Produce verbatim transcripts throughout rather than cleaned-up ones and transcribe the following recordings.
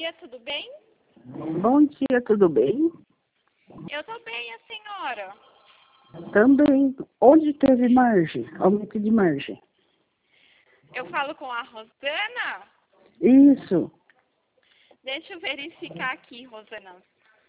dia, tudo bem? Bom dia, tudo bem? Eu tô bem, a senhora? Também. Onde teve margem? Aumento de margem. Eu falo com a Rosana? Isso. Deixa eu verificar aqui, Rosana.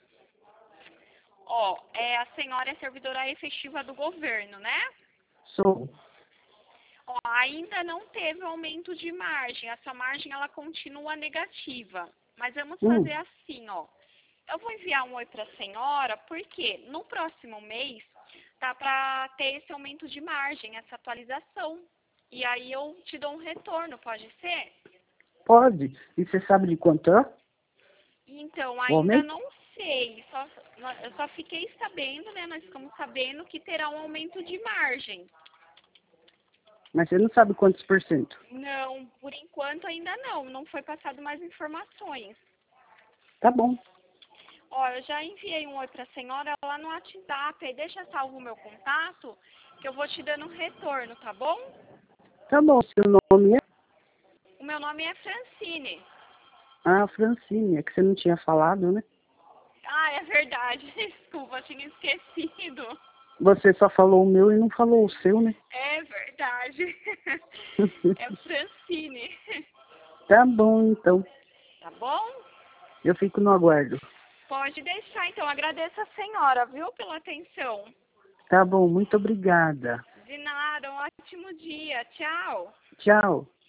Ó, é, a senhora é servidora efetiva do governo, né? Sou. Ó, ainda não teve aumento de margem. Essa margem, ela continua negativa. Mas vamos Hum. fazer assim, ó. Eu vou enviar um oi para a senhora, porque no próximo mês tá para ter esse aumento de margem, essa atualização. E aí eu te dou um retorno, pode ser? Pode. E você sabe de quanto é? Então, O ainda aumento? não sei. Só, eu só fiquei sabendo, né? Nós ficamos sabendo que terá um aumento de margem. Mas você não sabe quantos por cento? Não, por enquanto ainda não. Não foi passado mais informações. Tá bom. Ó, eu já enviei um oi para a senhora lá no WhatsApp. Aí deixa salvo o meu contato, que eu vou te dando um retorno, tá bom? Tá bom. Seu nome é? O meu nome é Francine. Ah, Francine. É que você não tinha falado, né? Ah, é verdade. Desculpa, eu tinha esquecido. Você só falou o meu e não falou o seu, né? É verdade. É Francine. Tá bom, então. Tá bom? Eu fico no aguardo. Pode deixar, então. Agradeço a senhora, viu, pela atenção. Tá bom, muito obrigada. De nada, um ótimo dia. Tchau. Tchau.